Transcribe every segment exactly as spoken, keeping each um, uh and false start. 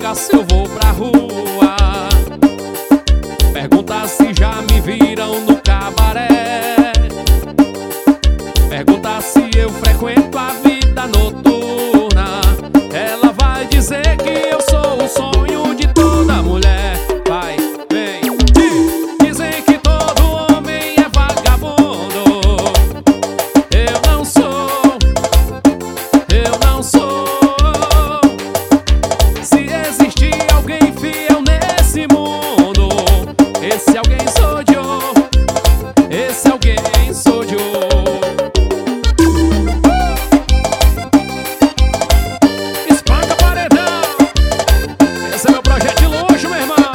nega se eu vou pra rua. Pergunta se já me viram no cabaré. Pergunta se eu frequento a vida noturna. Ela vai dizer que eu sou o sonho de toda mulher. Vai, vem. Dizem que todo homem é vagabundo. Eu não sou, eu não sou. Se existir alguém fiel nesse mundo, esse alguém sou eu, esse alguém sou eu. Espanca paredão, esse é meu projeto de luxo, meu irmão.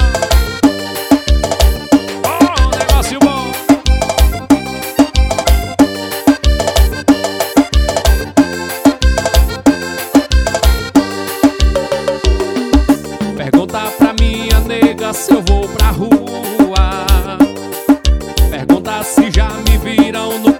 Oh, negócio bom. Pergunta pra minha nega se eu vou pra rua. Pergunta se já me viram no